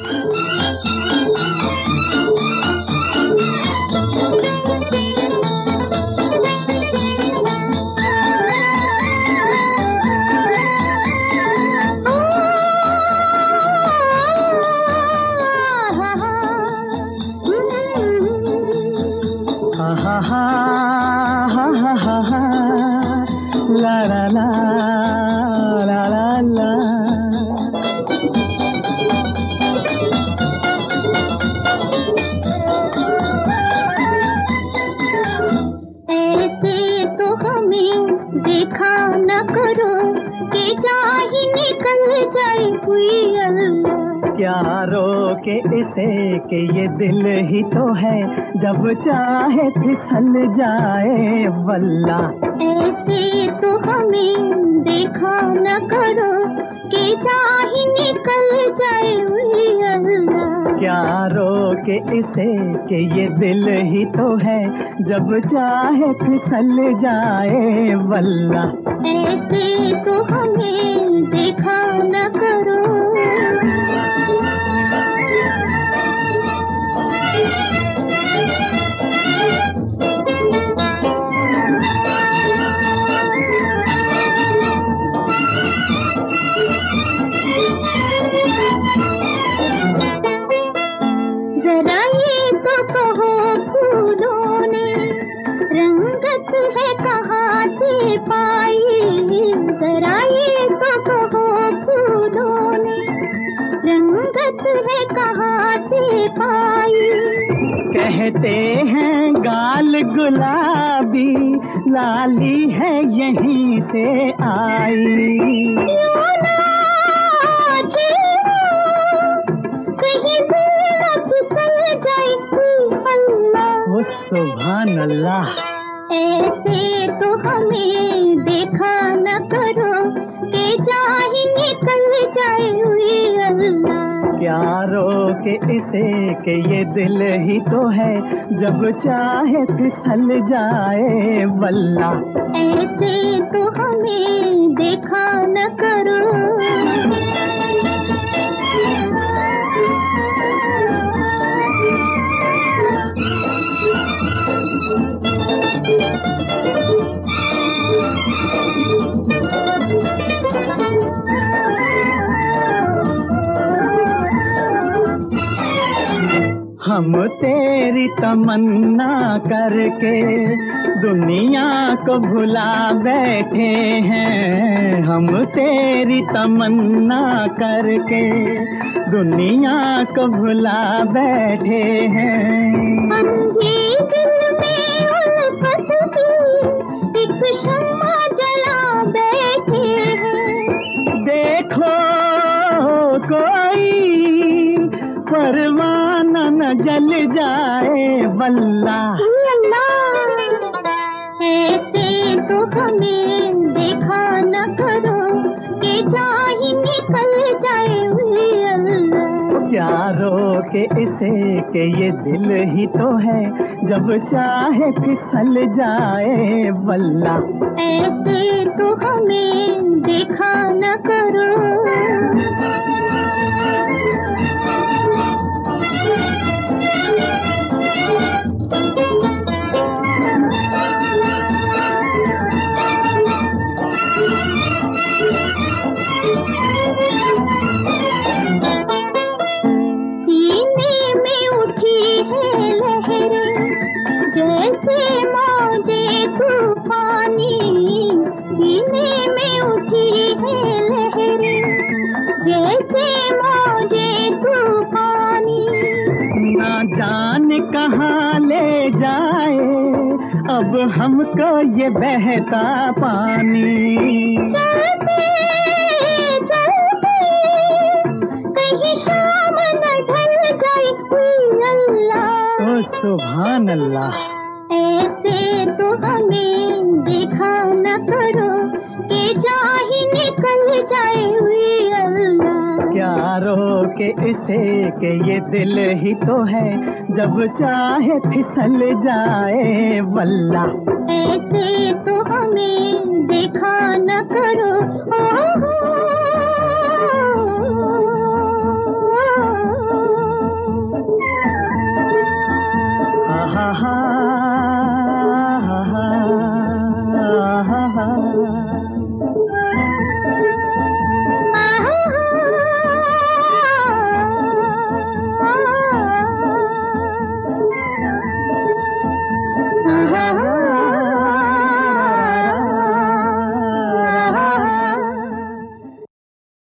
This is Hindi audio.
ला ला ला ला ला ला। ऐसे तो हमें देखा न करो कि चाहे निकल जाए कोई अल्लाह। क्या रोके इसे कि ये दिल ही तो है, जब चाहे फिसल जाए वल्ला। ऐसे तो हमें देखा न करो कि चाहे निकल जाए कोई अल्लाह। क्या रोके इसे कि ये दिल ही तो है, जब चाहे फिसल जाए वल्ला। ऐसे तो हमें देखा न करो। जरा ये तो कहो फूलों ने रंगत है कहाँ से पाई। जरा ये तो कहो फूलों ने रंगत है कहाँ से पाई। कहते हैं गाल गुलाबी, लाली है यहीं से आई। क्यों ना कहीं दिल न फिसल जाए अल्लाह। ओ सुभान अल्लाह। ऐसे तो हमें देखा न करो कि चाहे निकल जाए हुई अल्लाह। क्या रोके इसे कि ये दिल ही तो है, जब चाहे फिसल जाए वल्ला। ऐसे तो हमें देखा न करो। हम तेरी तमन्ना करके दुनिया को भुला बैठे हैं। हम तेरी तमन्ना करके दुनिया को भुला बैठे हैं। हम भी दिल में उल्फत की एक शम्मा जला बैठे हैं। देखो कोई परवाना न जल जाए वल्ला। ऐसे तो हमें देखा न करो कि चाहे निकल जाए हुई अल्लाह। क्या रोके इसे कि ये दिल ही तो है, जब चाहे फिसल जाए वल्ला। ऐसे तो हमें देखा न करो। जैसे मौजे तूफानी सीने में उठी है लहरें। जैसे मौजे तूफानी ना जान कहाँ ले जाए अब हमको ये बहता पानी। चलते चलते कहीं शाम न ढल जाए अल्लाह। ओ सुभान अल्लाह। ऐसे तो हमें देखा न करो कि चाहे निकल जाए हुई अल्लाह। क्या रोके इसे कि ये दिल ही तो है, जब चाहे फिसल जाए वल्ला। ऐसे तो हमें देखा न करो।